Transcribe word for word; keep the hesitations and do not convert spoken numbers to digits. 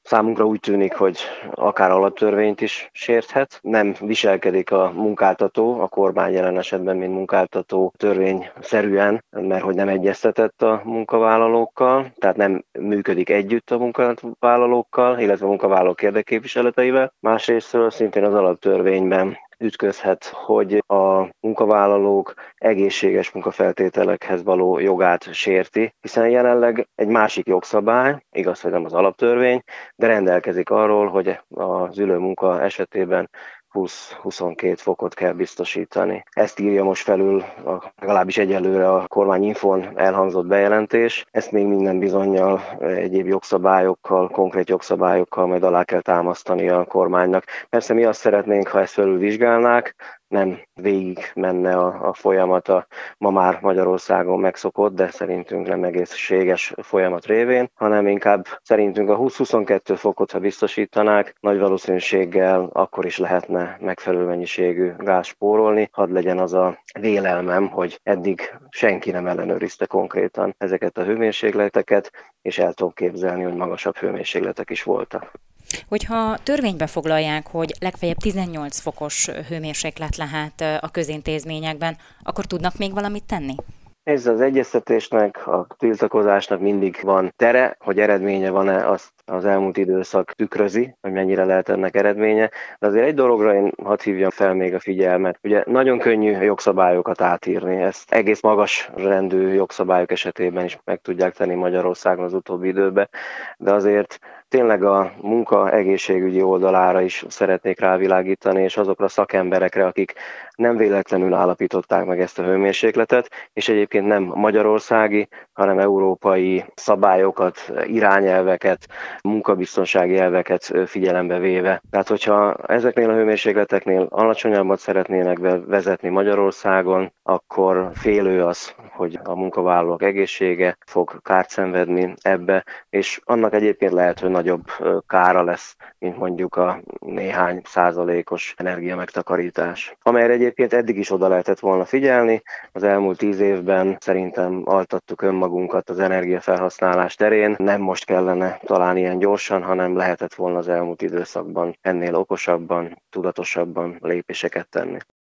Számunkra úgy tűnik, hogy akár alaptörvényt is sérthet. Nem viselkedik a munkáltató, a kormány jelen esetben, mint munkáltató törvényszerűen, mert hogy nem egyeztetett a munkavállalókkal, tehát nem működik együtt a munkavállalókkal, illetve a munkavállalók érdekképviseleteivel. Másrésztről szintén az alaptörvényben ütközhet, hogy a munkavállalók egészséges munkafeltételekhez való jogát sérti, hiszen jelenleg egy másik jogszabály, igaz, hogy nem az alaptörvény, de rendelkezik arról, hogy az ülő munka esetében húsz-huszonkettő fokot kell biztosítani. Ezt írja most felül a, legalábbis egyelőre a kormányinfón elhangzott bejelentés. Ezt még minden bizonnyal egyéb jogszabályokkal, konkrét jogszabályokkal majd alá kell támasztani a kormánynak. Persze mi azt szeretnénk, ha ezt felül vizsgálnák, nem végig menne a, a folyamat a ma már Magyarországon megszokott, de szerintünk nem egészséges folyamat révén, hanem inkább szerintünk a húsz-huszonkettő fokot, ha biztosítanák, nagy valószínűséggel akkor is lehetne megfelelő mennyiségű gáz spórolni. Hadd legyen az a vélelmem, hogy eddig senki nem ellenőrizte konkrétan ezeket a hőmérsékleteket, és el tudom képzelni, hogy magasabb hőmérsékletek is voltak. Hogyha törvénybe foglalják, hogy legfeljebb tizennyolc fokos hőmérséklet lehet a közintézményekben, akkor tudnak még valamit tenni? Ez az egyeztetésnek, a tiltakozásnak mindig van tere, hogy eredménye van-e, azt az elmúlt időszak tükrözi, hogy mennyire lehet ennek eredménye. De azért egy dologra én hadd hívjam fel még a figyelmet. Ugye nagyon könnyű jogszabályokat átírni, ezt egész magas rendű jogszabályok esetében is meg tudják tenni Magyarországon az utóbbi időben, de azért tényleg a munka egészségügyi oldalára is szeretnék rávilágítani, és azokra a szakemberekre, akik nem véletlenül állapították meg ezt a hőmérsékletet, és egyébként nem magyarországi, hanem európai szabályokat, irányelveket, munkabiztonsági elveket figyelembe véve. Tehát, hogyha ezeknél a hőmérsékleteknél alacsonyabbat szeretnének vezetni Magyarországon, akkor félő az, hogy a munkavállalók egészsége fog kárt szenvedni ebbe, és annak egyébként lehet, hogy nagyobb kára lesz, mint mondjuk a néhány százalékos energiamegtakarítás. Amelyre egyébként eddig is oda lehetett volna figyelni, az elmúlt tíz évben szerintem altattuk önmagunkat az energiafelhasználás terén, nem most kellene talán ilyen gyorsan, hanem lehetett volna az elmúlt időszakban ennél okosabban, tudatosabban lépéseket tenni.